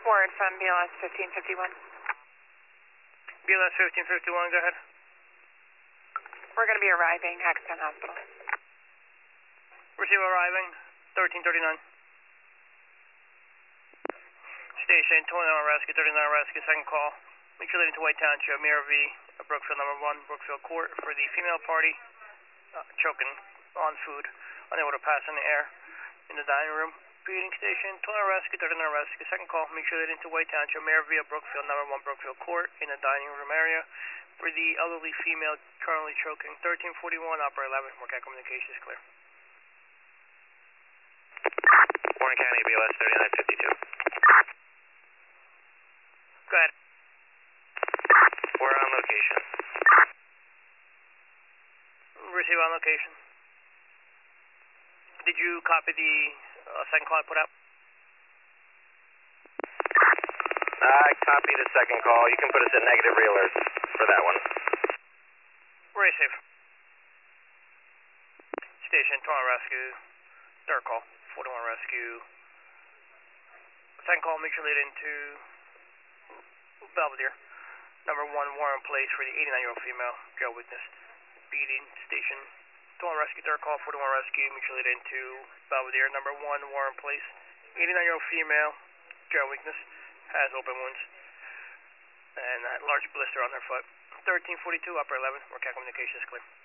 Word from BLS 1551. BLS 1551, go ahead. We're going to be arriving, Hexton Hospital. Receive arriving, 1339. Station, 29 Rescue, 39 Rescue, second call. Make sure leading to White Township, Mirror V, Brookfield number 1, Brookfield Court, for the female party, choking on food, unable to pass in the air in the dining room. Feeding station, 29 Rescue, 39 Rescue, second call. Make sure leading to White Township, Mirror V, Brookfield number 1, Brookfield Court, in the dining room area, for the elderly female currently choking. 1341, Operator 11, Marquette communication is clear. Warren County, BLS 3952. Go ahead. We're on location. Receive on location. Did you copy the second call I put out? I copied the second call. You can put us at negative realers for that one. Receive. Station, 21 Rescue, third call, 41 Rescue. Second call, make sure lead into Belvedere. Number 1, Warren Place, for the 89-year-old female, jail witness. Beating station, 21 Rescue, third call, 41 Rescue, make sure lead into Belvedere. Number 1, Warren Place, 89-year-old female, jail witness, has open wounds and a large blister on her foot. 1342, Upper 11, Marquette communication is clear.